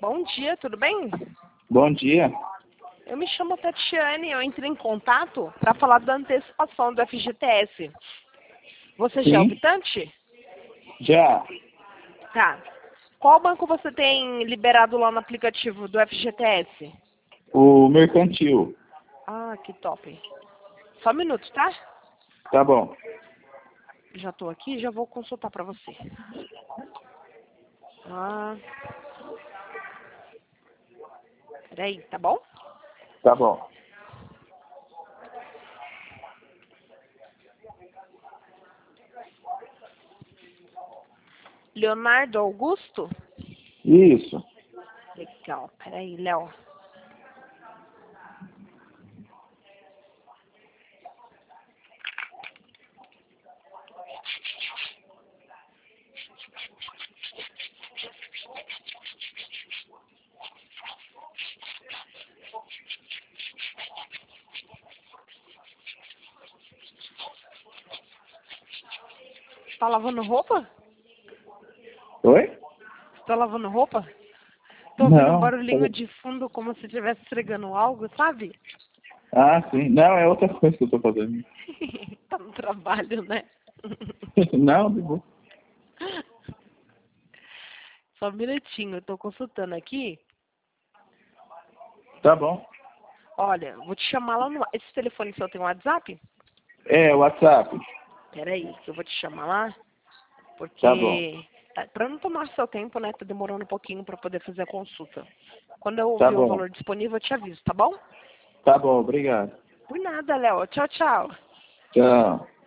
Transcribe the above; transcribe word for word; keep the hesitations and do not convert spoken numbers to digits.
Bom dia, tudo bem? Bom dia. Eu me chamo Tatiane, eu entrei em contato para falar da antecipação do F G T S. Você já é Sim. optante? Já. Tá. Qual banco você tem liberado lá no aplicativo do F G T S? O mercantil. Ah, que top. Só um minuto, tá? Tá bom. Já tô aqui, já vou consultar para você. Ah. Peraí, tá bom? Tá bom. Leonardo Augusto? Isso. Legal, peraí, Léo. Tá lavando roupa? Oi? Você tá lavando roupa? Tô ouvindo um Não. barulhinho de fundo como se estivesse esfregando algo, sabe? Ah, sim. Não, é outra coisa que eu tô fazendo. Tá no trabalho, né? Não, de boa. Só um minutinho, eu tô consultando aqui. Tá bom. Olha, vou te chamar lá no... Esse telefone seu tem um WhatsApp? É, WhatsApp. Peraí, que eu vou te chamar lá. Tá bom. Porque... tá- Pra não tomar seu tempo, né? Tá demorando um pouquinho pra poder fazer a consulta. Quando eu Tá ouvir o bom. valor disponível, eu te aviso, tá bom? Tá bom, obrigado. Por nada, Léo. Tchau, tchau. Tchau.